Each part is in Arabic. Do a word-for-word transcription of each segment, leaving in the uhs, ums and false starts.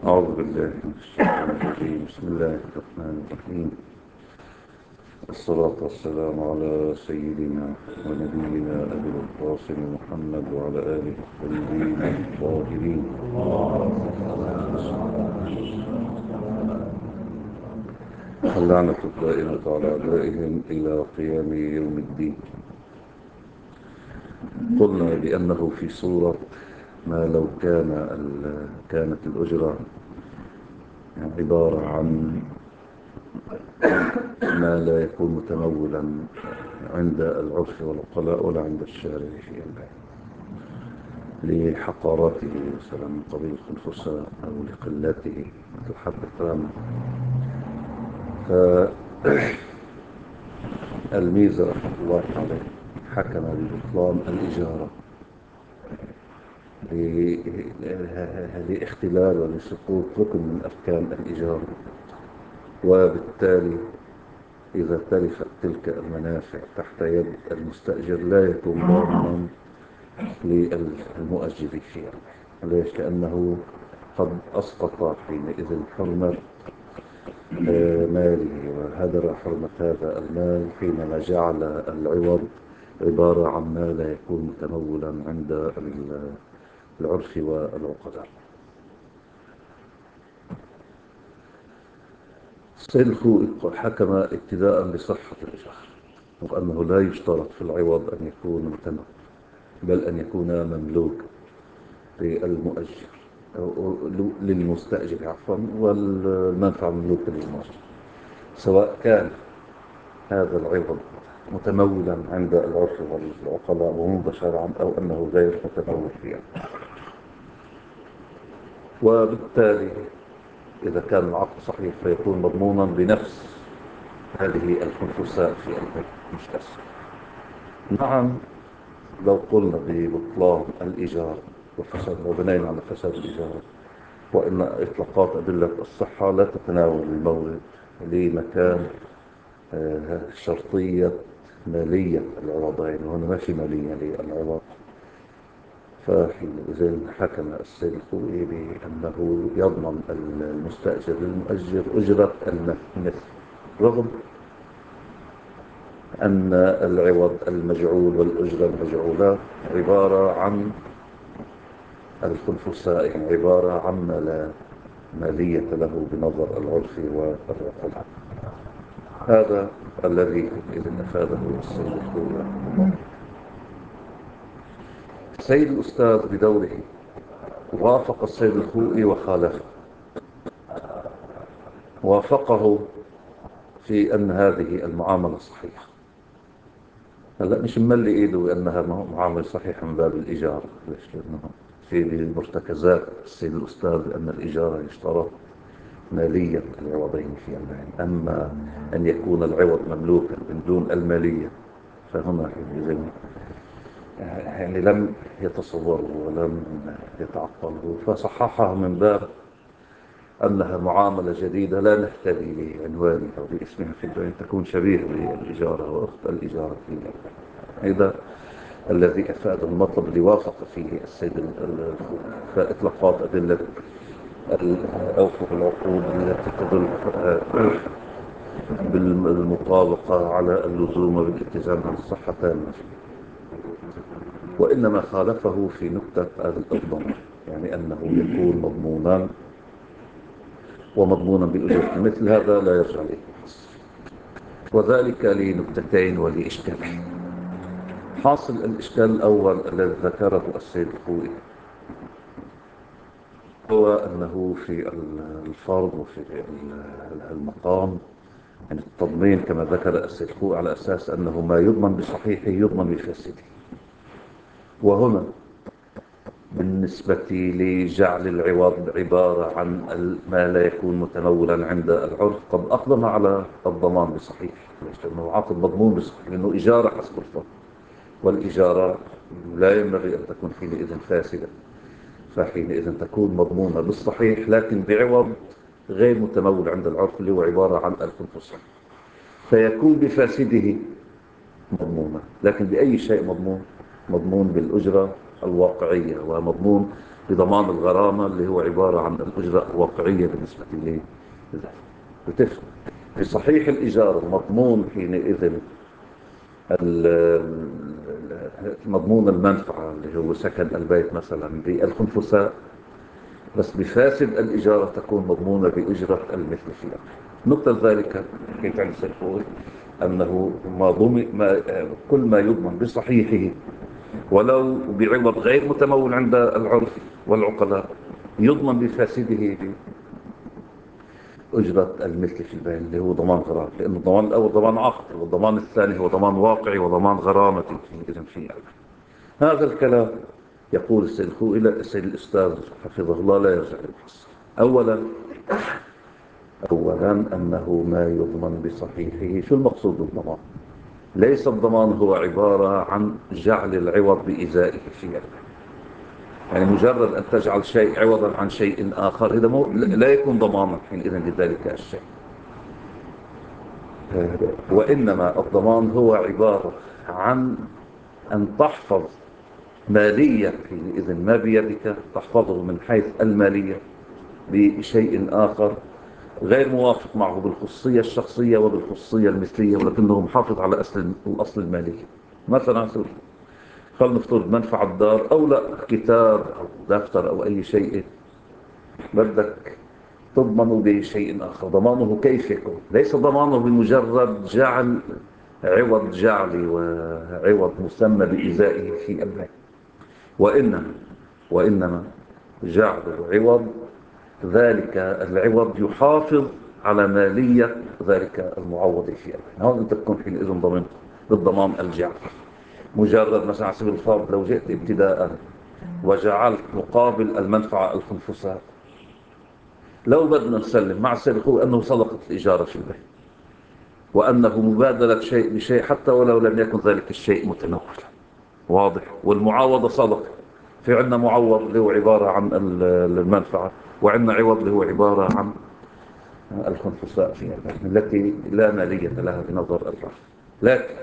أعوذ بالله من الشيطان الرجيم. بسم الله الرحمن الرحيم. الصلاة والسلام على سيدنا ونبينا أبي القاسم محمد وعلى آله الطيبين الطاهرين. اللعنة الدائمة على أعدائهم إلى قيام يوم الدين. قلنا بأنه في صورة ما لو كان ال- كانت الأجرة عبارة عن ما لا يكون متمولا عند العرف والعقلاء ولا عند الشارع في الله، لحقارته مثلا من قبيل الخنفساء أو لقلته مثل حرب الكرامة. فالميزة رحمة الله عليه حكم ببطلان الإجارة لاختلال ولسقوط ركن من أركان الإجارة، وبالتالي إذا تلفت تلك المنافع تحت يد المستأجر لا يكون ضامنا للمؤجر فيها. ليش؟ لأنه قد أسقط حينئذ حرمة ماله وهدر حرمة هذا المال حينما جعل العوض عبارة عن ما لا يكون متمولا عند العرف والعقلاء. السيد الخوئي حكم ابتداء بصحة الإجارة، وأنه لا يشترط في العوض أن يكون متمول، بل أن يكون مملوك للمؤجر أو للمستأجر عفوا، والمنفعة مملوكة للمؤجر، سواء كان هذا العوض متمولا عند العرف والعقلاء ومنض شرعا أو أنه غير متمول فيها. وبالتالي إذا كان العقد صحيح فيكون مضمونا بنفس هذه الخنفساء في البيت مش أسهل. نعم، لو قلنا ببطلان الإيجار وفساد وبنينا على فساد الإيجار، وإن إطلاقات أدلة الصحة لا تتناول المورد لمكان شرطية مالية العوضين، وهنا ما في مالية للعوض، فحينئذ حكم السيد الخوئي بأنه يضمن المستأجر للمؤجر أجرة المثل، رغم أن العوض المجعول والأجرة المجعولة عبارة عن الخنفساء، يعني عبارة عن ما لا مالية له بنظر العرف والعقلاء. هذا الذي إذن أفاده السيد الخوئي. السيد الأستاذ بدوره وافق السيد الخوئي وخالفه. وافقه في أن هذه المعاملة صحيحة. هلا مش مملي إيده أنها معاملة صحيحة من باب الإيجار. ليش؟ لأنه في مرتكزات السيد الأستاذ أن الإيجار يشترط مالية العوضين في البيع، أما أن يكون العوض مملوكا من دون المالية فهنا يعني لم يتصوره ولم يتعقله، فصححها من باب أنها معاملة جديدة لا نهتدي بعنوانها أو باسمها في البيع تكون شبيهة بالإجارة وأخت الإجارة في البيع. هذا الذي أفاد المطلب اللي وافق فيه السيد الخوئي. فإطلاقات أدلة أوفق العقود التي تدل بالمطابقة على اللزوم والالتزام على الصحة تامة، وإنما خالفه في نقطة الضمان، يعني أنه يكون مضمونا ومضمونا بالأجرة مثل هذا لا يرجع إليه الحصر، وذلك لنقطتين ولإشكالين. حاصل الإشكال الأول الذي ذكره السيد الخوئي هو أنه في الفرض وفي المقام يعني التضمين كما ذكر السيد الخوئي على أساس أنه ما يضمن بصحيحه يضمن بفاسده. وهنا بالنسبة لجعل العوض عبارة عن ما لا يكون متمولا عند العرف قد أقدم على الضمان بصحيح، لأنه عقد مضمون بصحيح، لأنه إجارة حسب الفرض، والإجارة لا ينبغي أن تكون حينئذ فاسدة، فحينئذ تكون مضمونة بالصحيح لكن بعوض غير متمول عند العرف اللي هو عبارة عن الخنفساء، فيكون بفاسده مضمونة. لكن بأي شيء مضمون؟ مضمون بالأجرة الواقعية، ومضمون بضمان الغرامة اللي هو عبارة عن الأجرة الواقعية بالنسبة لي. بتفرق. في صحيح الإيجار مضمون حينئذ مضمون المنفعة اللي هو سكن البيت مثلا بالخنفساء، بس بفاسد الإجارة تكون مضمونة بأجرة المثل فيها. نقطة ذلك كيف عند الخوي أنه ما ضمن ما كل ما يضمن بصحيحه ولو بعوض غير متمول عند العرف والعقلاء يضمن بفاسده بأجرة المثل في البيع اللي هو ضمان غرامة، لأن الضمان الأول ضمان عقد والضمان الثاني هو ضمان واقعي وضمان غرامة في إذن في هذا الكلام. يقول السيد الخوئي إلى السيد الأستاذ حفظه الله لا يرجع للحصر. أولا أولا أنه ما يضمن بصحيحه. شو المقصود بالضمان؟ ليس الضمان هو عبارة عن جعل العوض بإزائه فيه، يعني مجرد أن تجعل شيء عوضا عن شيء آخر إذا مو لا يكون ضمانا حينئذ لذلك الشيء. وإنما الضمان هو عبارة عن أن تحفظ مالية حينئذ ما بيدك، تحفظه من حيث المالية بشيء آخر غير موافق معه بالخصوصية الشخصية وبالخصوصية المثلية، ولكنه محافظ على أصل الأصل المالي. مثلا خلنا نفترض منفعة دار أو لا كتاب أو دفتر أو أي شيء بدك تضمن بشيء آخر. ضمانه كيف يكون؟ ليس ضمانه بمجرد جعل عوض جعلي وعوض مسمى بإزائه في البيع، وإنما وإنما جعل عوض ذلك العوض يحافظ على مالية ذلك المعوض في البيع. هون أنت تكون حينئذ ضمنت بالضمان الجعلي. مجرد مثلا على سبيل الفرض لو جئت ابتداء وجعلت مقابل المنفعة الخنفساء، لو بدنا نسلم مع السابق هو أنه صدقت الإجارة في البيت وأنه مبادلة شيء بشيء حتى ولو لم يكن ذلك الشيء متنولا، واضح؟ والمعاوضة صدقة. في عندنا معوض اللي هو عبارة عن المنفعة، وعندنا عوض اللي هو عبارة عن الخنفساء فيها التي لا مالية لها بنظر الرف. لكن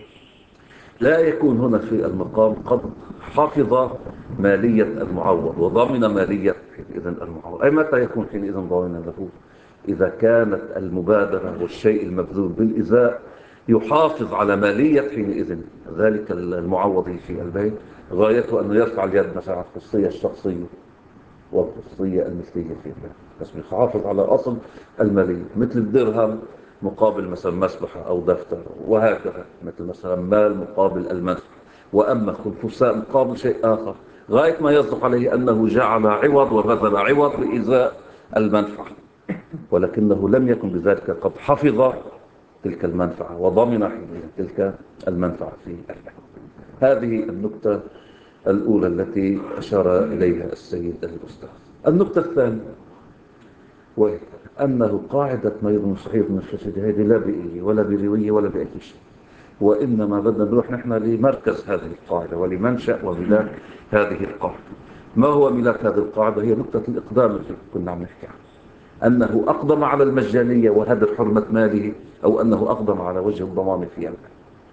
لا يكون هنا في المقام قد حفظ مالية المعوض وضمن مالية إذن المعوض. أي متى يكون حينئذ ضامنا له؟ إذا كانت المبادرة والشيء المبذول بالإزاء يحافظ على مالية حينئذ ذلك المعوض في البيت، غايته أنه يرفع اليد مثلا على الخصوصية الشخصية والخصوصية المثلية في البيت، بس يحافظ على أصل المالية، مثل الدرهم مقابل مثلا مسبحة أو دفتر، وهكذا مثل مثلا مال مقابل المنفعة. وأما خنفساء مقابل شيء آخر غاية ما يصدق عليه أنه جعل عوض وبذل عوض بإزاء المنفعة، ولكنه لم يكن بذلك قد حفظ تلك المنفعة وضمن تلك المنفعة في البيت. هذه النقطة الأولى التي أشار إليها السيد الأستاذ. النقطة الثانية وهي أنه قاعدة ما يضمن صحيح من الفساد هذه لا بإيه ولا برواية ولا بأي شيء، وإنما بدنا نروح نحن لمركز هذه القاعدة ولمنشأ وملاك هذه القاعدة. ما هو ملاك هذه القاعدة؟ هي نقطة الإقدام التي كنا عم نحكي عنها، أنه أقدم على المجانية وهدر حرمة ماله، أو أنه أقدم على وجه الضمان في المال.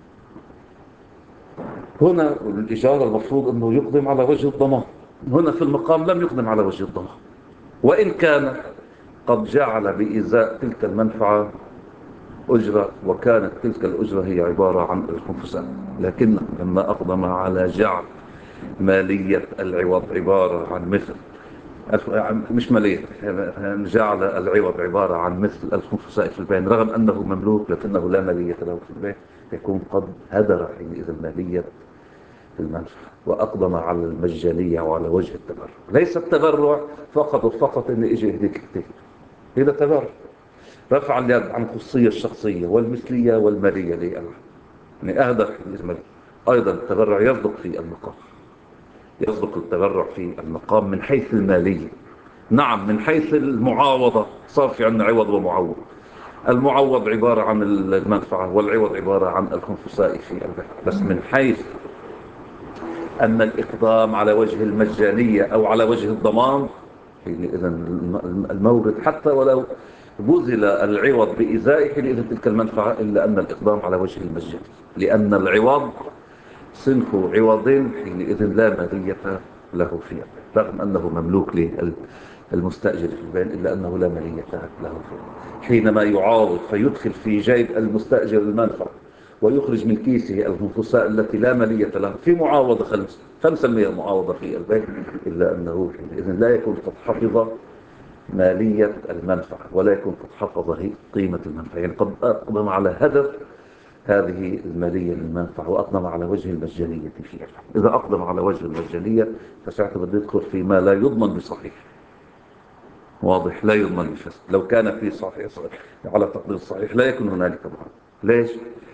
هنا الإجارة المفروض أنه يقدم على وجه الضمان، هنا في المقام لم يقدم على وجه الضمان، وإن كان قد جعل بإزاء تلك المنفعة أجرة، وكانت تلك الأجرة هي عبارة عن الخنفساء، لكن لما أقدم على جعل مالية العوض عبارة عن مثل مش مالية، جعل العوض عبارة عن مثل الخنفساء في البيع رغم أنه مملوك لكنه لا مالية له في البيع، يكون قد هدر حينئذ مالية المنفعة وأقدم على المجانية وعلى وجه التبرع. ليس التبرع فقط وفقط إن إجي يهديك كتير، هذا تبرع رفع اليد عن الخصوصية الشخصية والمثلية والمالية لله، يعني أهدر حينئذ. أيضا التبرع يصدق في المقام، يصدق التبرع في المقام من حيث المالية. نعم من حيث المعاوضة صار في عندنا عوض ومعوض، المعوض عبارة عن المنفعة والعوض عبارة عن الخنفساء في البيع، بس من حيث أن الإقدام على وجه المجانية أو على وجه الضمان إذن المورد حتى ولو بذل العوض بإزائه إذن تلك المنفعة، إلا أن الإقدام على وجه المجانية، لأن العوض صنف عوض حينئذ لا مالية له فيه. رغم أنه مملوك للمستأجر في البين، إلا أنه لا مالية له فيه. حينما يعاوض فيدخل في جيب المستأجر المنفعة ويخرج من كيسه الخنفساء التي لا مالية له في معاوضة خمسة خمسة بالمئة معاوضة في البيع، إلا أنه إذن لا يكون قد حفظ مالية المنفعة ولا يكون قد حفظ قيمة المنفعة، يعني قد أقدم على هدف هذه المالية للمنفعة وأقدم على وجه المجانية فيها. إذا أقدم على وجه المجانية فساعتها بده يدخل فيما لا يضمن بصحيح. واضح؟ لا يضمن بفسد. لو كان في صحيح على تقدير صحيح لا يكون هنالك ضمان. ليش؟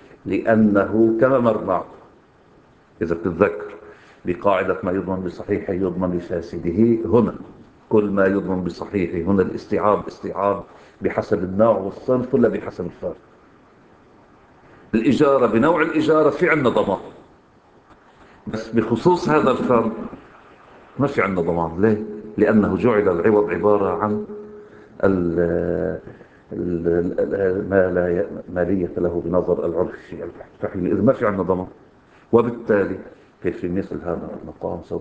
لأنه كما مر معكم إذا بتتذكر بقاعدة ما يضمن بصحيحه يضمن بفاسده. هنا كل ما يضمن بصحيحه، هنا الاستيعاب استيعاب بحسب النوع والصنف ولا بحسب الفرد؟ الإجارة بنوع الإجارة في عندنا ضمان، بس بخصوص هذا الفرد ما في عندنا ضمان. ليه؟ لأنه جعل العوض عبارة عن ال ال- ال- ما لا ي- مالية له بنظر العرف في البحث، فحينئذ ما في عندنا ضمان، وبالتالي في مثل هذا المقام سوف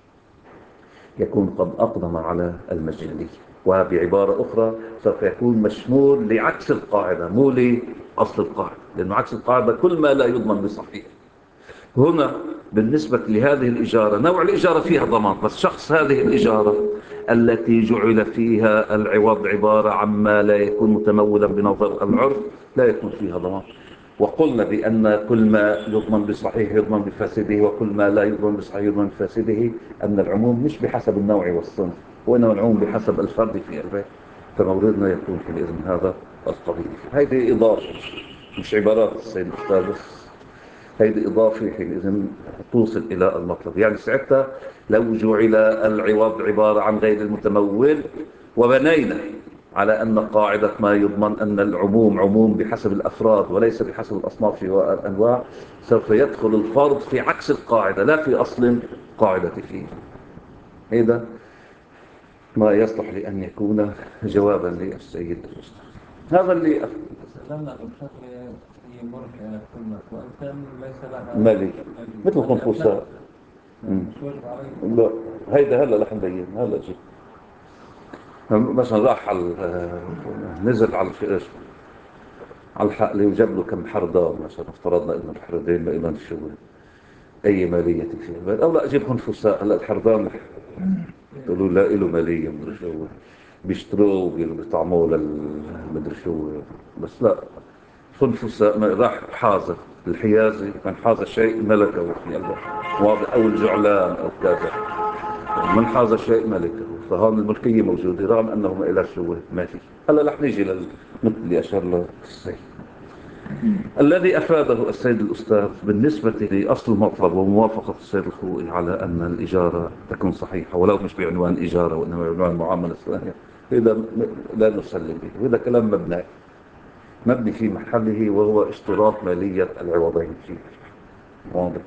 يكون قد أقدم على المجانية، وبعبارة أخرى سوف يكون مشمول لعكس القاعدة مو لأصل القاعدة، لأنه عكس القاعدة كل ما لا يضمن بصحيح. هنا بالنسبة لهذه الإجارة نوع الإجارة فيها ضمان، بس شخص هذه الإجارة التي جعل فيها العوض عبارة عما لا يكون متمولا بنظر العرف لا يكون فيها ضمان. وقلنا بأن كل ما يضمن بصحيح يضمن بفاسده، وكل ما لا يضمن بصحيح يضمن بفاسده، أن العموم مش بحسب النوع والصنف، وإنما العموم بحسب الفرد في البيت. فموردنا يكون في الإذن هذا القضية. هذه إضافة مش عبارات السيد الأستاذ، هيدي إضافة حينئذ توصل إلى المطلب. يعني ساعتها لو جعل العوض عبارة عن غير المتمول وبنينا على أن قاعدة ما يضمن أن العموم عموم بحسب الأفراد وليس بحسب الأصناف والأنواع، سوف يدخل الفرض في عكس القاعدة لا في أصل قاعدة فيه. هذا ما يصلح لأن يكون جوابا للسيد الأستاذ. هذا اللي تسلمنا بشكل هي مرجعة كلمة وإن كان ليس لها مالي مثل خنفساء. مش واجب عليه. لا هيدا هلا رح نبين. هلا جيت مثلا راح على نزل على ايش على الحقل وجاب له كم حردان، مثلا افترضنا انه الحردين ما لهم شغل اي ماليه فيه، او لا اجيب خنفساء. هلا الحردان قالوا لا له ماليه مدري شو، بيشتروه بيطعموه للمدري شو، بس لا خنفساء. راح حازة الحيازي من حاز شيء ملكه في قلبه، واضح، او الجعلان او كذا من حاز شيء ملكه، فهون الملكية موجودة رغم أنه ما إلى شو ما في. هلا رح نيجي للنقطة اللي أشار له السيد الذي أفاده السيد الأستاذ بالنسبة لأصل المطلب وموافقة السيد الخوئي على أن الإجارة تكون صحيحة ولو مش بعنوان إجارة وإنما بعنوان معاملة ثانية. إذا لا نسلم به، وإذا كلام مبني مبني في محله وهو اشتراط مالية العوضين فيه. واضح؟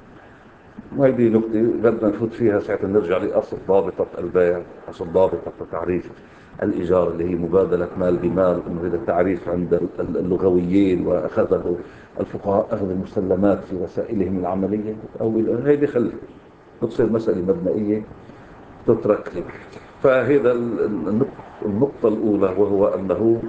وهذه نقطة بدنا نفوت فيها ساعة نرجع لأصل ضابطة البيع، أصل ضابطة تعريف الإيجار اللي هي مبادلة مال بمال، إنه هذا التعريف عند اللغويين وأخذه الفقهاء أخذ المسلمات في وسائلهم العملية، أو هذه خلي تصير مسألة مبنائية تترك لي. فهذا النقطة الأولى، وهو أنه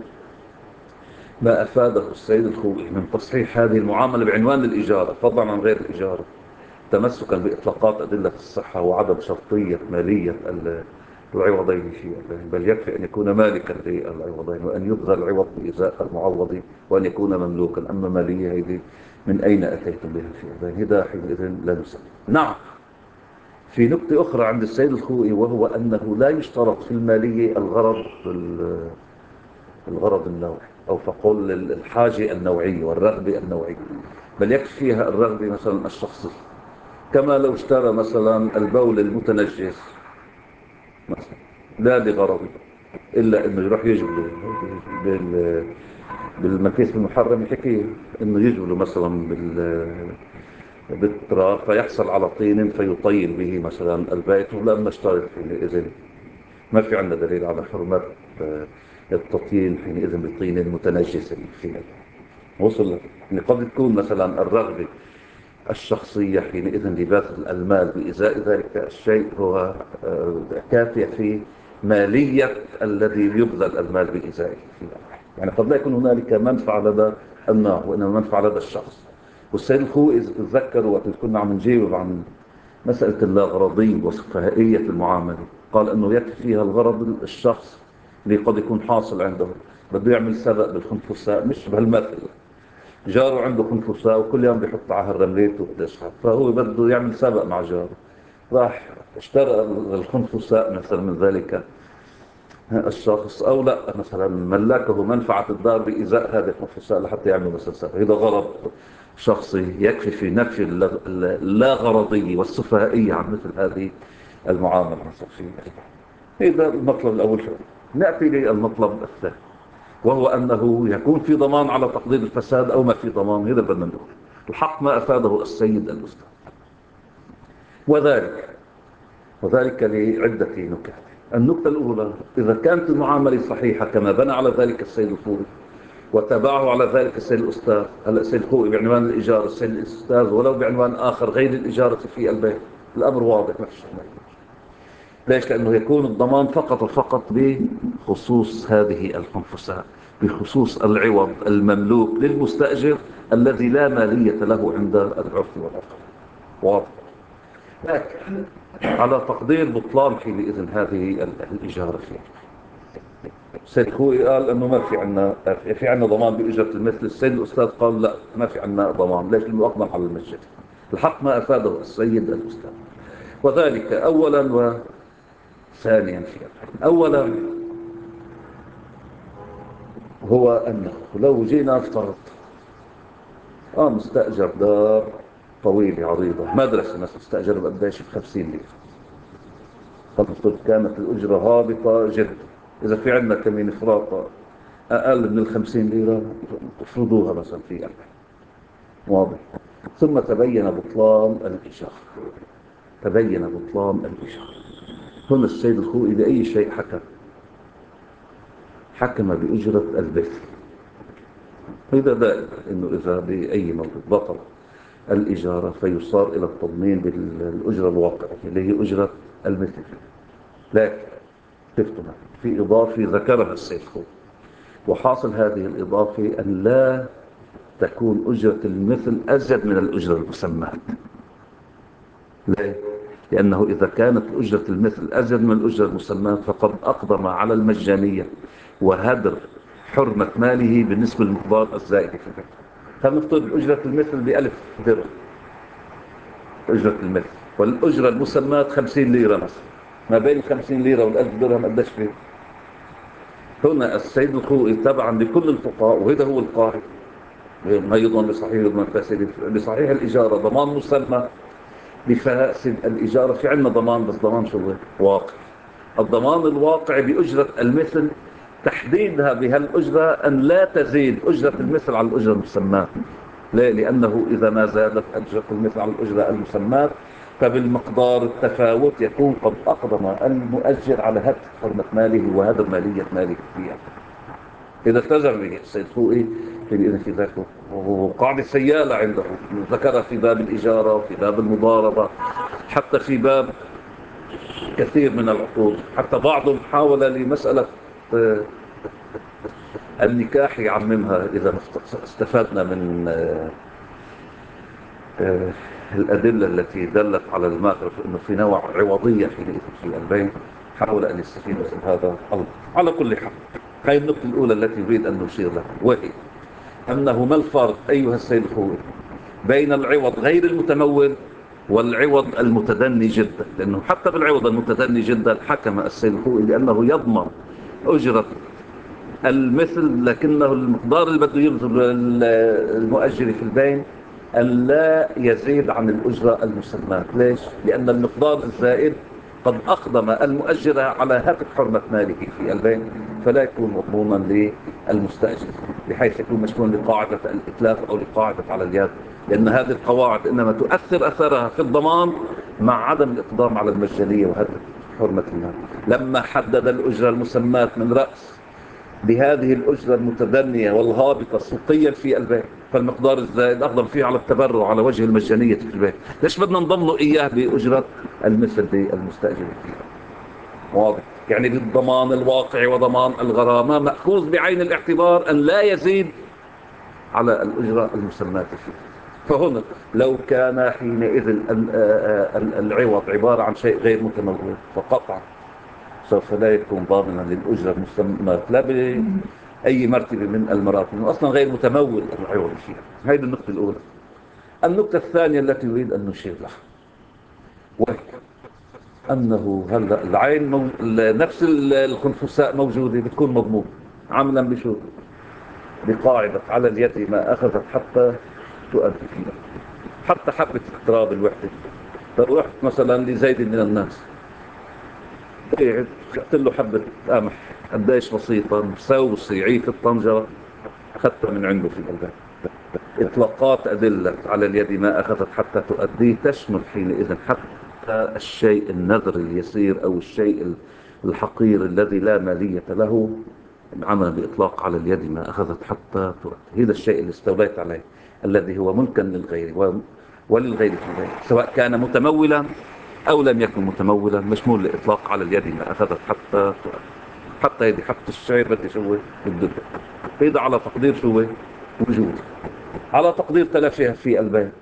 ما أفاده السيد الخوئي من تصحيح هذه المعاملة بعنوان الإجارة فضلا عن غير الإجارة، تمسكا بإطلاقات أدلة الصحة وعدم شرطية مالية العوضين فيه، بل يكفي أن يكون مالكا للعوضين وأن يبغى العوض بإزاء المعوض وأن يكون مملوكا. أما مالية هذه من أين أتيتم بها في هذا حينئذ لا نسلم. نعم، في نقطة أخرى عند السيد الخوئي، وهو أنه لا يشترط في المالية الغرض الغرض النوعي، أو فقل الحاجة النوعية والرغبة النوعية، بل يكفي فيها الرغبة مثلا الشخصية. كما لو اشترى مثلا البول المتنجس مثلا لا لغرض إلا أنه يروح يجبله بال بالمكيس المحرم، يحكي أنه يجبله مثلا بال بالتراب فيحصل على طين فيطين به مثلا البيت، ولما اشترط حينئذ ما في عندنا دليل على حرمة التطيين حينئذ بالطين المتنجس فيها. وصل لك؟ يعني قد تكون مثلا الرغبة الشخصية حينئذ لبذل المال بإزاء ذلك الشيء هو كافية في مالية الذي يبذل المال بإزائه. يعني قد لا يكون هنالك منفعة لدى النوع وإنما منفعة لدى الشخص. والسيد الخوئي إذا تتذكروا وقت كنا عم نجيب عن مسألة اللاغرضية وسفهائية المعاملة، قال أنه يكفي فيها الغرض الشخص اللي قد يكون حاصل عنده بده يعمل سبق بالخنفساء، مش بهالمثل جاره عنده خنفساء وكل يوم بيحط على الرمليت وبتسحب، فهو بده يعمل سبق مع جاره، راح اشترى الخنفساء مثلا من ذلك الشخص، او لا مثلا ملكه منفعة الدار بإزاء هذه الخنفساء لحتى يعملوا مثلا سبق. هذا غرض شخصي يكفي في نفي اللا غرضية والسفهائية عن مثل هذه المعاملة الصحية. هذا المطلب الأول. نأتي للمطلب الثاني، وهو أنه يكون في ضمان على تقدير الفساد أو ما في ضمان. هذا بدنا نقول الحق ما أفاده السيد الأستاذ، وذلك وذلك لعدة نكات. النكتة الأولى، إذا كانت المعاملة صحيحة كما بنى على ذلك السيد الخوئي وتابعه على ذلك السيد الأستاذ، هلا السيد الخوئي بعنوان الإجارة، السيد الأستاذ ولو بعنوان آخر غير الإجارة في البيت، الأمر واضح ما فيش. ليش؟ لأنه يكون الضمان فقط وفقط بخصوص هذه الخنفساء، بخصوص العوض المملوك للمستأجر الذي لا مالية له عند العرف والعرف. واضح. لكن على تقدير بطلان حينئذ هذه الإجارة فيه، السيد الخوئي قال أنه ما في عنا في عنا ضمان بإجرة المثل. السيد الأستاذ قال لا، ما في عنا ضمان. ليش؟ لأنه أقدم على المسجد. الحق ما أفاده السيد الأستاذ، وذلك أولا وثانيا. في أولا هو أنه لو جينا افترض آه مستأجر دار طويلة عريضة، مدرسة مثلا استأجر بقديش بخمسين ليرة، فنفترض كانت الأجرة هابطة جدا. إذا في عندنا كمين إفراط أقل من الخمسين ليرة افرضوها مثلا في أربعين. واضح. ثم تبين بطلان الإيجار، تبين بطلان الإيجار. هنا السيد الخوئي بأي شيء حكم؟ حكم بأجرة البث. هذا دائما إنه إذا بأي موضوع بطل الإجارة فيصار إلى التضمين بالأجرة الواقعية اللي هي أجرة المثل. لكن شفتنا في إضافة ذكرها السيد الخوئي، وحاصل هذه الإضافة أن لا تكون أجرة المثل أزيد من الأجرة المسماة. ليه؟ لأنه إذا كانت أجرة المثل أزيد من الأجرة المسماة فقد أقدم على المجانية وهدر حرمة ماله بالنسبة للمقدار الزائد في البيت. فنفترض أجرة المثل بألف درهم، أجرة المثل، والأجرة المسماة خمسين ليرة مثلا، ما بين الخمسين ليرة والألف درهم قديش فيه؟ هنا السيد الخوئي تبعا لكل الفقهاء، وهذا هو القاعدة، ما يضمن بصحيح يضمن فاسد. بصحيح الإجارة ضمان مسمى، بفاسد الإجارة في عنا ضمان، بس ضمان شو هو؟ واقع. الضمان الواقع بأجرة المثل تحديدها بهالأجرة أن لا تزيد أجرة المثل على الأجرة المسماة. ليه؟ لأنه إذا ما زادت أجرة المثل على الأجرة المسماة فبالمقدار التفاوت يكون قد أقدم المؤجر على هدر حرمة ماله وهدر مالية ماله فيها. إذا التزم به السيد الخوئي في في ذاك، وقاعدة سيالة عنده ذكرها في باب الإجارة وفي باب المضاربة، حتى في باب كثير من العقود. حتى بعضهم حاول لمسألة النكاح يعممها. إذا استفدنا من الأدلة التي دلت على الماثل أنه في نوع عوضية في البيع، حاول أن يستفيد من هذا الله. على كل حال، هذه النقطة الأولى التي أريد أن نشير لها، وهي أنه ما الفرق أيها السيد الخوئي بين العوض غير المتمول والعوض المتدني جدا؟ لأنه حتى بالعوض المتدني جدا حكم السيد الخوئي بأنه يضمن أجرة المثل، لكنه المقدار اللي بده يبذل المؤجر في البين أن لا يزيد عن الأجرة المسماة. ليش؟ لأن المقدار الزائد قد أقدم المؤجر على هتك حرمة ماله في البين، فلا يكون مضمونا للمستأجر بحيث يكون مشمول لقاعدة الإتلاف أو لقاعدة على اليد، لأن هذه القواعد إنما تؤثر أثرها في الضمان مع عدم الإقدام على المجانية وهتك حرمة المال. لما حدد الأجرة المسماة من رأس بهذه الأجرة المتدنية والهابطة سوقيا في البيع، فالمقدار الزائد أقدم فيه على التبرع على وجه المجانية في البيت. ليش بدنا نضم له إياه بأجرة المثل للمستأجر فيه؟ واضح؟ يعني بالضمان الواقعي وضمان الغرامة مأخوذ بعين الاعتبار أن لا يزيد على الأجرة المسماة فيه. فهنا لو كان حينئذ العوض عبارة عن شيء غير متمول فقطعا سوف لا يكون ضامنا للأجرة المسماة لا بأي مرتبة من المراتب، أصلا غير متمول العوض فيها. هذه النقطة الأولى. النقطة الثانية التي نريد أن نشير لها وهي أنه هلا العين مو... نفس الخنفساء موجودة بتكون مضمون عملا بشو؟ بقاعدة على اليد ما أخذت حتى تؤدي فيها. حتى حبة اقتراب الوحدة، لو رحت مثلا لزيد من الناس قاعد خدت له حبة قمح قديش بسيطة مسوس يعيك الطنجرة أخذتها من عنده في البلد. إطلاقات أدلة على اليد ما أخذت حتى تؤديه تشمل حينئذ حتى الشيء النذر اليسير أو الشيء الحقير الذي لا مالية له، عمل بإطلاق على اليد ما أخذت حتى تؤدي. هذا الشيء اللي استوليت عليه الذي هو ملكا للغير وللغير في الغير، سواء كان متمولا أو لم يكن متمولا، مشمول لإطلاق على اليد ما أخذت حتى تؤدي. حتى يدي حتى الشعير بدي شو الدب هيدا على تقدير شو وجود، على تقدير تلفها في البيت.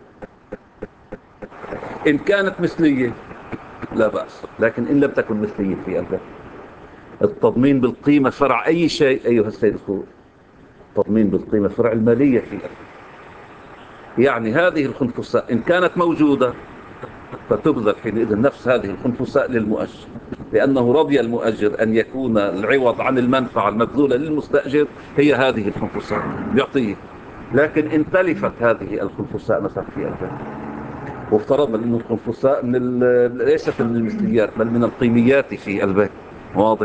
إن كانت مثلية لا بأس، لكن إن لم تكن مثلية في البيت التضمين بالقيمة فرع أي شيء أيها السيد الخوي. التضمين بالقيمة فرع المالية في البيت. يعني هذه الخنفساء إن كانت موجودة فتبذل حينئذ نفس هذه الخنفساء للمؤجر، لأنه رضي المؤجر أن يكون العوض عن المنفعة المبذولة للمستأجر هي هذه الخنفساء بيعطيه. لكن إن تلفت هذه الخنفساء مثلا في البيت وافترضنا أن الخنفساء من ليست من المثليات بل من القيميات في البيت، واضح؟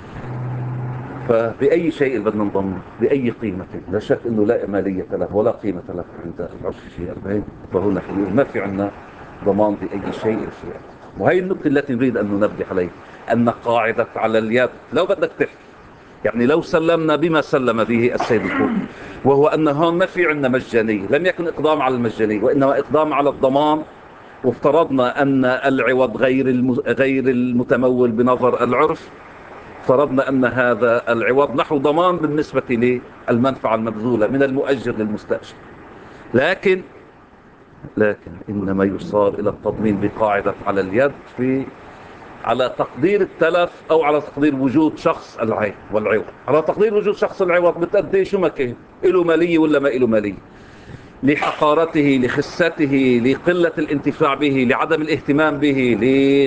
فبأي شيء بدنا نضم بأي قيمة، لا شك أنه لا مالية له ولا قيمة له عند العرف في البيت، فهنا ما في عنا ضمان بأي شيء فيه. وهي النقطة التي نريد أن ننبه عليه، أن قاعدة على اليد لو بدك تحكي يعني لو سلمنا بما سلم به السيد الخوي، وهو أن هون ما في عنا مجانية، لم يكن إقدام على المجانية وإنما إقدام على الضمان، وافترضنا أن العوض غير غير المتمول بنظر العرف، فرضنا أن هذا العوض نحو ضمان بالنسبة للمنفعة المبذولة من المؤجر للمستأجر. لكن لكن إنما يصار إلى التضمين بقاعدة على اليد في على تقدير التلف أو على تقدير وجود شخص العين والعوض. على تقدير وجود شخص العوض بتأدي شو ما كان له مالية ولا ما له مالية، لحقارته، لخسته، لقلة الانتفاع به، لعدم الاهتمام به، ل...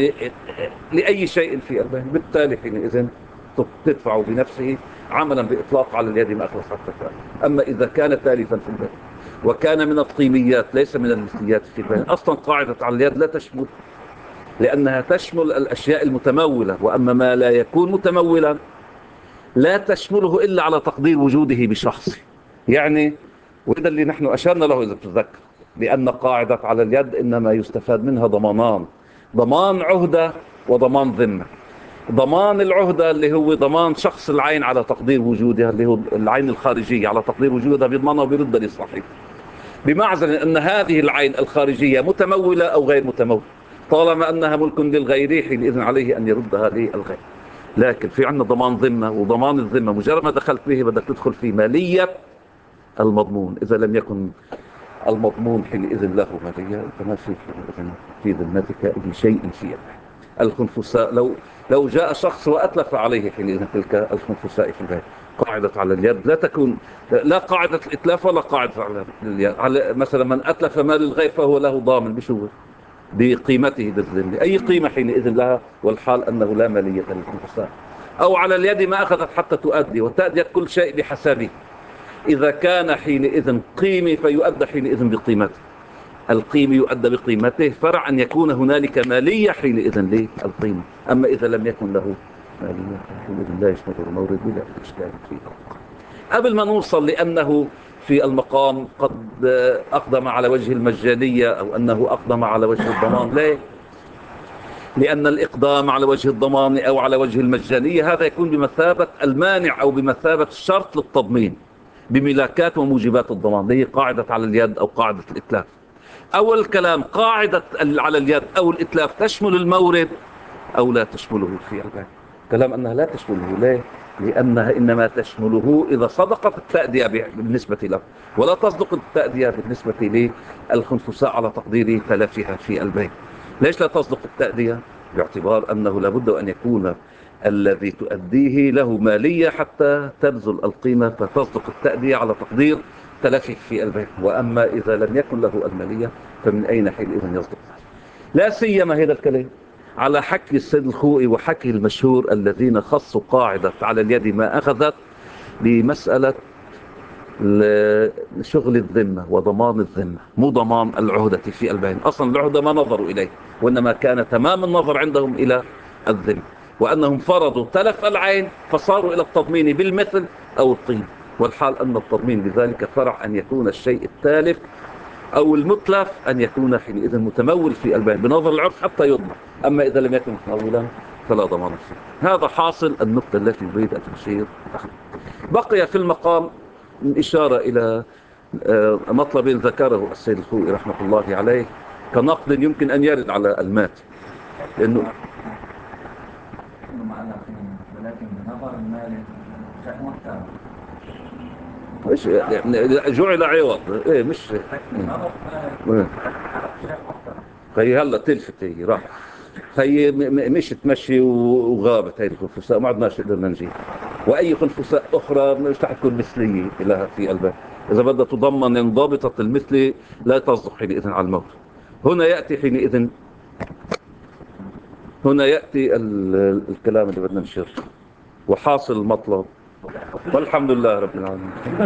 لأي شيء في البين. بالتالي حينئذ تدفع بنفسه عملا بإطلاق على اليد ما أخلص حتى. أما إذا كان تالفا في البين وكان من القيميات ليس من المثليات في البين، أصلا قاعدة على اليد لا تشمل، لأنها تشمل الأشياء المتمولة، وأما ما لا يكون متمولا لا تشمله إلا على تقدير وجوده بشخصه. يعني وهذا اللي نحن أشرنا له إذا تتذكر، لأن قاعدة على اليد إنما يستفاد منها ضمانان: ضمان عهدة وضمان ذمة. ضمان العهدة اللي هو ضمان شخص العين على تقدير وجودها، اللي هو العين الخارجية على تقدير وجودها بيضمنها وبيردها لصاحبها، بمعزل أن هذه العين الخارجية متمولة أو غير متمولة، طالما أنها ملك للغير حينئذ عليه أن يردها للغير. لكن في عندنا ضمان ذمة، وضمان الذمة مجرد ما دخلت به بدك تدخل في مالية المضمون. إذا لم يكن المضمون حينئذ له مالية فما في في ذمتك أي شيء فيه. الخنفساء لو لو جاء شخص وأتلف عليه حينئذ تلك الخنفساء في البيت، قاعدة على اليد لا تكون لا قاعدة الإتلاف ولا قاعدة على اليد. على مثلا من أتلف مال الغير فهو له ضامن بشو؟ بقيمته بالذمة، أي قيمة حينئذ لها، والحال أنه لا مالية للخنفساء. أو على اليد ما أخذت حتى تؤدي، وتأدي كل شيء بحسابه. إذا كان حينئذ قيمة فيؤدى حينئذ بقيمته، القيمة يؤدى بقيمته، فرع أن يكون هنالك مالية حينئذ للقيمة. أما إذا لم يكن له مالية حينئذ لا يشمل المورد ولا إشكال فيه. قبل ما نوصل لأنه في المقام قد أقدم على وجه المجانية أو أنه أقدم على وجه الضمان، ليه؟ لأن الإقدام على وجه الضمان أو على وجه المجانية هذا يكون بمثابة المانع أو بمثابة الشرط للتضمين. بملاكات وموجبات الضمان. هي قاعدة على اليد أو قاعدة الإتلاف. أول كلام، قاعدة على اليد أو الإتلاف تشمل المورد أو لا تشمله في البيع. كلام أنها لا تشمله. ليه؟ لأنها إنما تشمله إذا صدقت التأدية بالنسبة له، ولا تصدق التأدية بالنسبة للخنفساء على تقدير تلفها في البيع. ليش لا تصدق التأدية؟ باعتبار أنه لابد أن يكون الذي تؤديه له مالية حتى تبذل القيمة، فتصدق التأدية على تقدير تلفه في البيع. وأما إذا لم يكن له المالية فمن أين حينئذ يصدق؟ لا سيما هذا الكلام على حكي السيد الخوئي وحكي المشهور الذين خصوا قاعدة على اليد ما أخذت بمسألة شغل الذمة وضمان الذمة، مو ضمان العهدة في البين. أصلا العهدة ما نظروا إليه، وإنما كان تمام النظر عندهم إلى الذمة، وأنهم فرضوا تلف العين فصاروا إلى التضمين بالمثل أو الطين. والحال أن التضمين بذلك فرع أن يكون الشيء التالف أو المتلف أن يكون حينئذ متمول في البين بنظر العرف حتى يضمن. أما إذا لم يكن متمولا فلا ضمان فيه. هذا حاصل النقطة التي يريد أن تشير. بقي في المقام الإشارة إلى مطلب ذكره السيد الخوئي رحمة الله عليه كنقد يمكن أن يرد على المات، لأنه ولكن بنظر المالك شيء محترم. مش يعني جعل عوض ايه مش إيه. هي هلا تلفت هي راح هي مش تمشي وغابت هي الخنفساء، ما عدناش قدرنا نجيب. واي خنفساء اخرى مش رح تكون مثليه لها في قلبها. اذا بدها تضمن انضابطه المثل لا تصدق حينئذ على الموت. هنا ياتي حينئذ هنا ياتي الكلام اللي بدنا نشير وحاصل المطلب. والحمد لله رب العالمين.